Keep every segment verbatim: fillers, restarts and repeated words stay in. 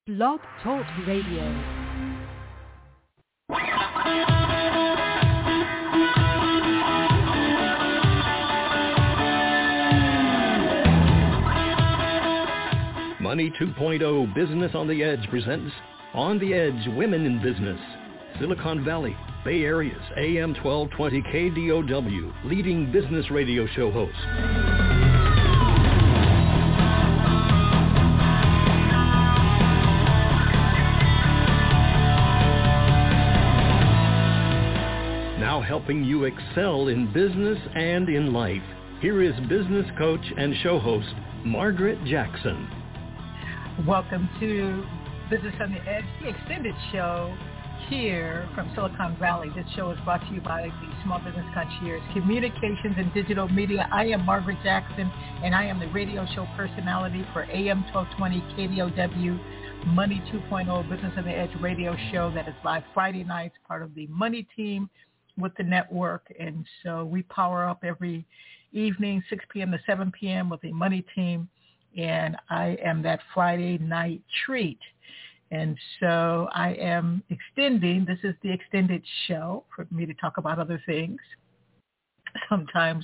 Blog Talk Radio. Money two point oh Business on the Edge presents On the Edge Women in Business. Silicon Valley, Bay Area's A M twelve twenty K D O W, leading business radio show host. Now helping you excel in business and in life. Here is business coach and show host, Margaret Jackson. Welcome to Business on the Edge, the extended show here from Silicon Valley. This show is brought to you by the Small Business Concierge Communications and Digital Media. I am Margaret Jackson, and I am the radio show personality for A M twelve twenty K D O W Money two point oh Business on the Edge radio show that is live Friday nights, part of the Money team with the network. And so we power up every evening, six p.m. to seven p.m. with the Money team. And I am that Friday night treat. And so I am extending, this is the extended show for me to talk about other things. Sometimes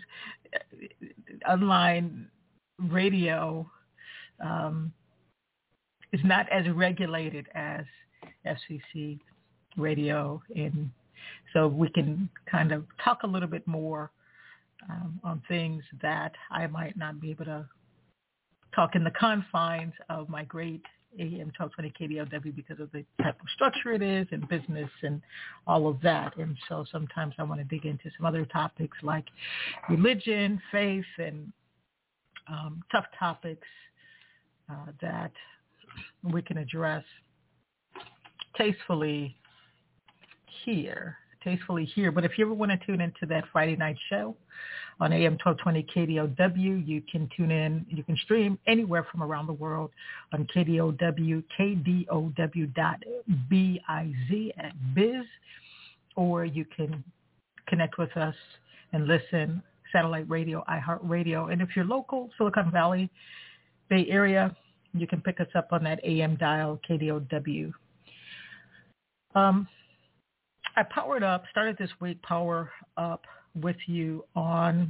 online radio um, is not as regulated as S C C radio. And so we can kind of talk a little bit more um, on things that I might not be able to talk in the confines of my great A M twelve twenty K D O W because of the type of structure it is and business and all of that. And so sometimes I want to dig into some other topics like religion, faith, and um, tough topics uh, that we can address tastefully here. Tastefully here. But if you ever want to tune into that Friday night show on A M twelve twenty K D O W, you can tune in, you can stream anywhere from around the world on K D O W, K D O W dot biz at biz, or you can connect with us and listen, satellite radio, iHeartRadio. And if you're local, Silicon Valley, Bay Area, you can pick us up on that A M dial, K D O W. Um, I powered up, started this week, Power Up with you on,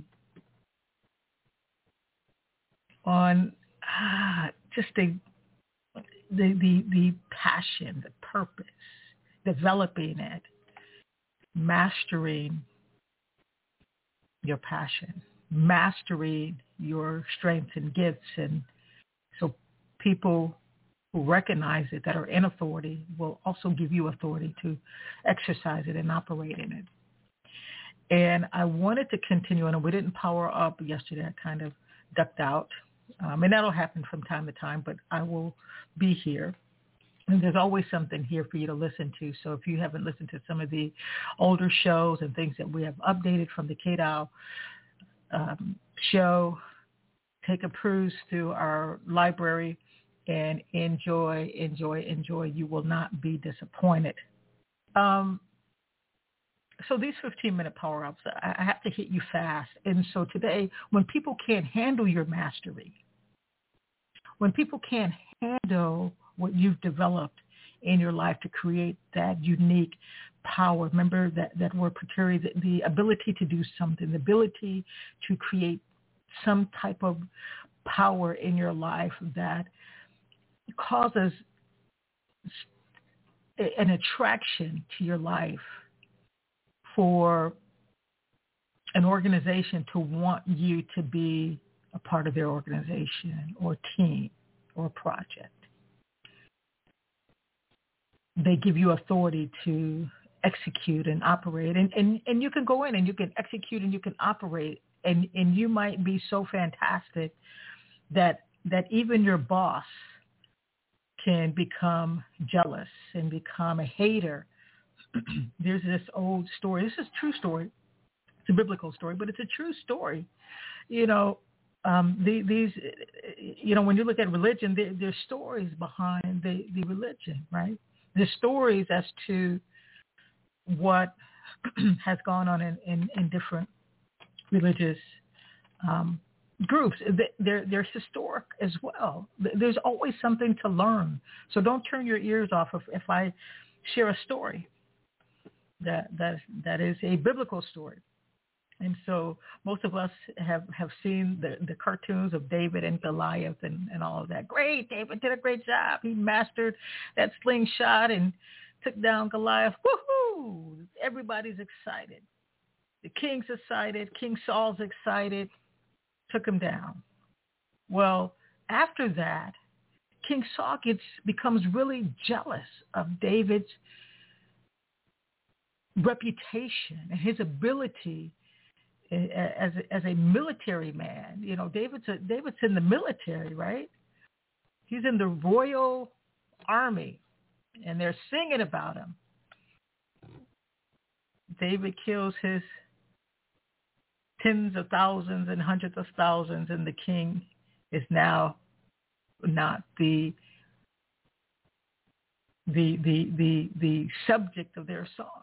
on ah, just the, the, the, the passion, the purpose, developing it, mastering your passion, mastering your strengths and gifts. And so people who recognize it, that are in authority, will also give you authority to exercise it and operate in it. And I wanted to continue, and we didn't power up yesterday. I kind of ducked out. Um, and that'll happen from time to time, but I will be here. And there's always something here for you to listen to. So if you haven't listened to some of the older shows and things that we have updated from the K D O W um, show, take a peruse through our library and enjoy, enjoy, enjoy. You will not be disappointed. Um, so these fifteen-minute power-ups, I have to hit you fast. And so today, when people can't handle your mastery, when people can't handle what you've developed in your life to create that unique power, remember that, that word Pateri, the, the ability to do something, the ability to create some type of power in your life that causes an attraction to your life for an organization to want you to be a part of their organization or team or project. They give you authority to execute and operate. And, and, and you can go in and you can execute and you can operate. And, and you might be so fantastic that that even your boss can become jealous and become a hater. There's this old story. This is a true story. It's a biblical story, but it's a true story. You know, um, the, these, you know, when you look at religion, there, there's stories behind the, the religion, right? There's stories as to what has gone on in, in, in different religious um, groups. They're, they're historic as well. There's always something to learn. So don't turn your ears off if, if I share a story that, that, that is a biblical story. And so most of us have, have seen the, the cartoons of David and Goliath and, and all of that. Great, David did a great job. He mastered that slingshot and took down Goliath. Woohoo! Everybody's excited. The king's excited. King Saul's excited. Took him down. Well, after that, King Saul gets, becomes really jealous of David's reputation and his ability as a, as a military man. You know, David's a, David's in the military, right? He's in the Royal Army, and they're singing about him. David kills his tens of thousands and hundreds of thousands, and the king is now not the the the the the subject of their songs.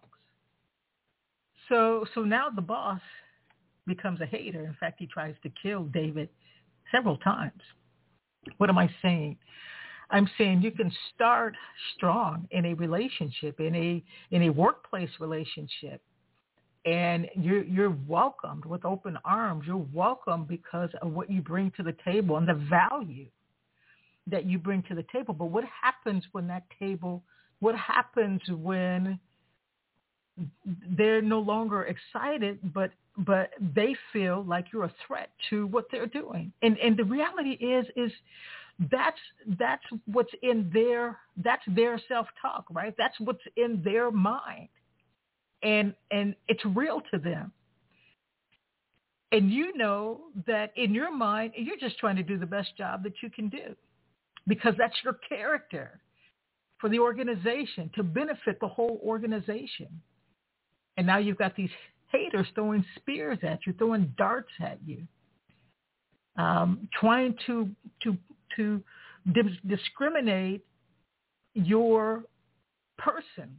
So so now the boss becomes a hater. In fact, he tries to kill David several times. What am I saying? I'm saying you can start strong in a relationship, in a in a workplace relationship, and you're you're welcomed with open arms. You're welcomed because of what you bring to the table and the value that you bring to the table. But what happens when that table? What happens when they're no longer excited, but but they feel like you're a threat to what they're doing? And and the reality is is that's that's what's in their that's their self-talk, right? That's what's in their mind, and and it's real to them. And you know that in your mind, you're just trying to do the best job that you can do, because that's your character for the organization, to benefit the whole organization. And now you've got these haters throwing spears at you, throwing darts at you, um, trying to to to dis- discriminate your person.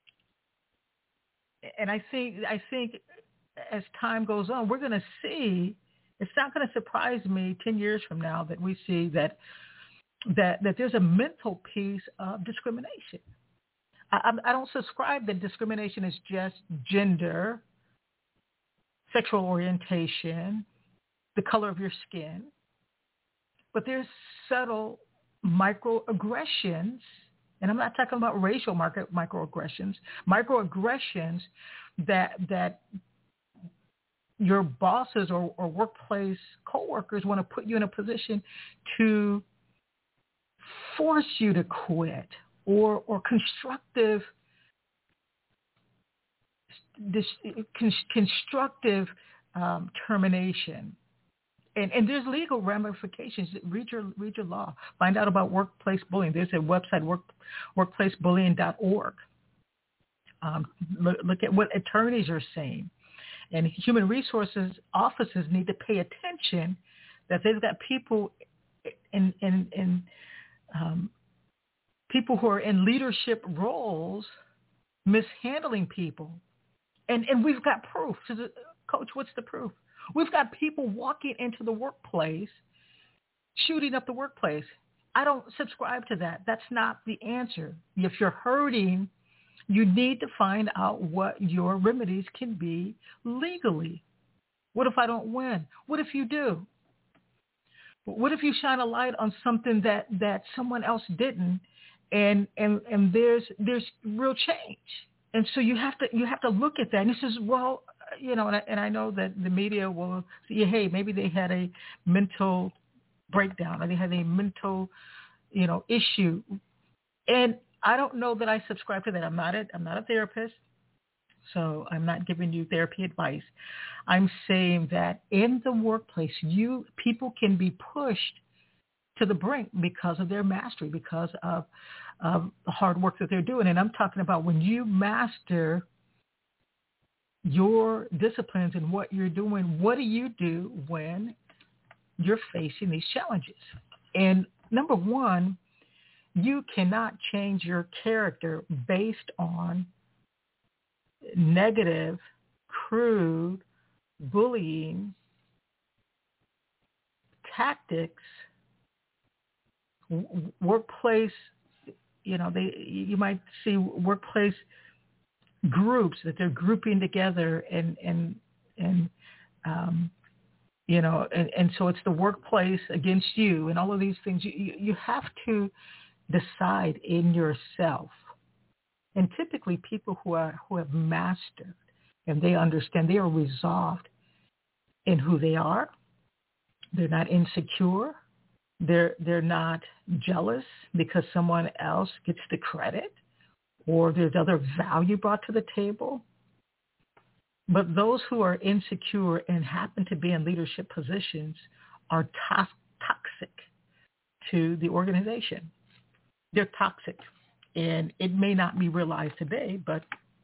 And I think I think as time goes on, we're going to see. It's not going to surprise me ten years from now that we see that that that there's a mental piece of discrimination. I, I don't subscribe that discrimination is just gender, sexual orientation, the color of your skin, but there's subtle microaggressions, and I'm not talking about racial market microaggressions, microaggressions that that your bosses or, or workplace coworkers want to put you in a position to force you to quit, or or constructive this constructive um, termination. And, and there's legal ramifications. Read your read your law. Find out about workplace bullying. There's a website, work, workplace bullying dot org. Um, look, look at what attorneys are saying. And human resources offices need to pay attention that they've got people in, in, in um, people who are in leadership roles mishandling people. And, and we've got proof. So the, Coach, what's the proof? We've got people walking into the workplace, shooting up the workplace. I don't subscribe to that. That's not the answer. If you're hurting, you need to find out what your remedies can be legally. What if I don't win? What if you do? What if you shine a light on something that, that someone else didn't, and, and, and there's there's real change? And so you have to you have to look at that. And he says, well, you know, and I, and I know that the media will say, hey, maybe they had a mental breakdown, or they had a mental, you know, issue. And I don't know that I subscribe to that. I'm not a, I'm not a therapist, so I'm not giving you therapy advice. I'm saying that in the workplace, you people can be pushed to the brink because of their mastery, because of, of the hard work that they're doing. And I'm talking about when you master your disciplines and what you're doing, what do you do when you're facing these challenges? And number one, you cannot change your character based on negative, crude bullying tactics, w- workplace, you know, they you might see workplace groups that they're grouping together and and and um, you know, and, and so it's the workplace against you and all of these things. You, you you have to decide in yourself. And typically people who are who have mastered and they understand, they are resolved in who they are. They're not insecure. They're they're not jealous because someone else gets the credit or there's other value brought to the table. But those who are insecure and happen to be in leadership positions are to- toxic to the organization. They're toxic. And it may not be realized today, but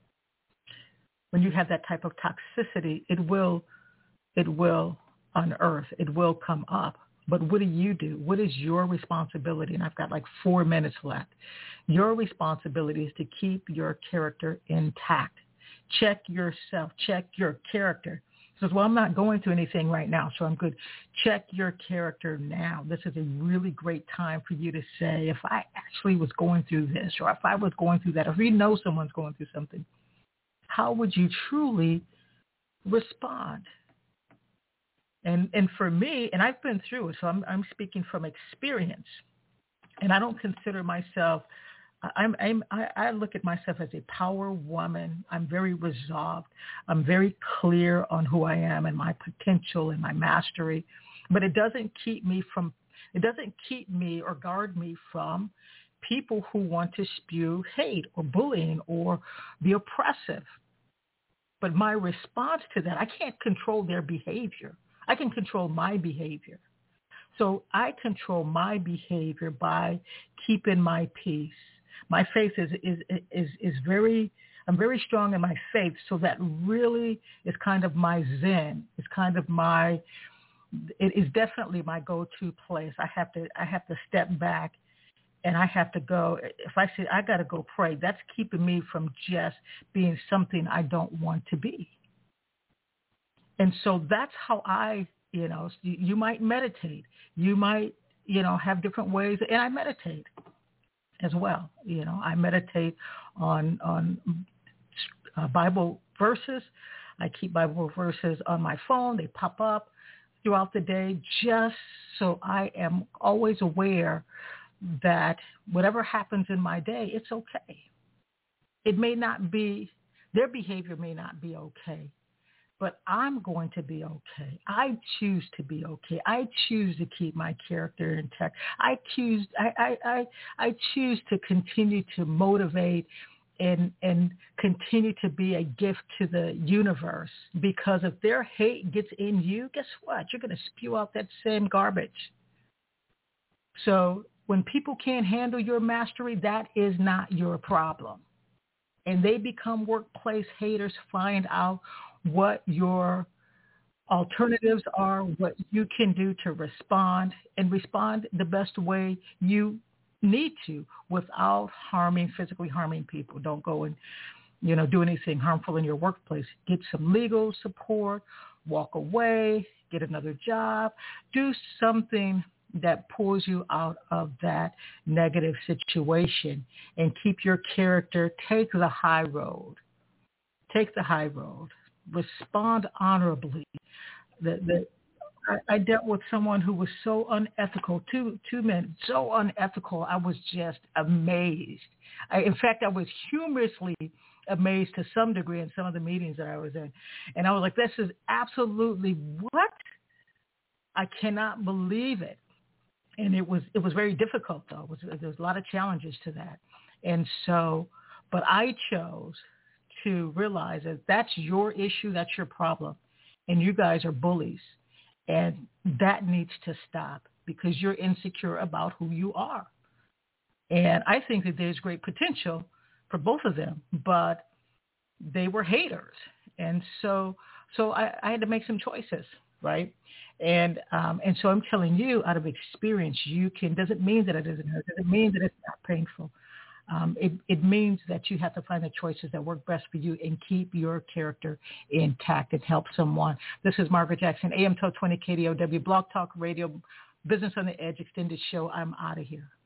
when you have that type of toxicity, it will, it will unearth, it will come up. But what do you do? What is your responsibility? And I've got like four minutes left. Your responsibility is to keep your character intact. Check yourself. Check your character. He says, well, I'm not going through anything right now, so I'm good. Check your character now. This is a really great time for you to say, if I actually was going through this, or if I was going through that, or if you know someone's going through something, how would you truly respond? And and for me, and I've been through it, so I'm I'm speaking from experience, and I don't consider myself, I'm, I'm, I, I look at myself as a power woman. I'm very resolved. I'm very clear on who I am and my potential and my mastery. But it doesn't keep me from, it doesn't keep me or guard me from people who want to spew hate or bullying or be oppressive. But my response to that, I can't control their behavior. I can control my behavior. So I control my behavior by keeping my peace. My faith is, is is is very, I'm very strong in my faith, so that really is kind of my zen. It's kind of my, it is definitely my go-to place. I have to I have to step back, and I have to go. If I say I got to go pray, that's keeping me from just being something I don't want to be. And so that's how I, you know, you might meditate. You might, you know, have different ways, and I meditate as well. You know, I meditate on on uh, Bible verses. I keep Bible verses on my phone. They pop up throughout the day just so I am always aware that whatever happens in my day, it's okay. It may not be, their behavior may not be okay, but I'm going to be okay. I choose to be okay. I choose to keep my character intact. I choose, I, I, I, I choose to continue to motivate and, and continue to be a gift to the universe, because if their hate gets in you, guess what? You're going to spew out that same garbage. So when people can't handle your mastery, that is not your problem. And they become workplace haters. Find out what your alternatives are, what you can do to respond, and respond the best way you need to without harming, physically harming people. Don't go and, you know, do anything harmful in your workplace. Get some legal support, walk away, get another job, do something that pulls you out of that negative situation, and keep your character. Take the high road. Take the high road. Respond honorably. The, the, I, I dealt with someone who was so unethical, two two men, so unethical. I was just amazed. I, in fact, I was humorously amazed to some degree in some of the meetings that I was in. And I was like, this is absolutely what? I cannot believe it. And it was it was very difficult, though. It was, there was a lot of challenges to that. And so, but I chose to realize that that's your issue, that's your problem, and you guys are bullies, and that needs to stop because you're insecure about who you are. And I think that there's great potential for both of them, but they were haters, and so so I, I had to make some choices, right? And um, and so I'm telling you, out of experience, you can. Doesn't mean that it doesn't hurt. Doesn't mean that it's not painful. Um, it, it means that you have to find the choices that work best for you and keep your character intact and help someone. This is Margaret Jackson, A M twelve twenty K D O W, Blog Talk Radio, Business on the Edge Extended Show. I'm out of here.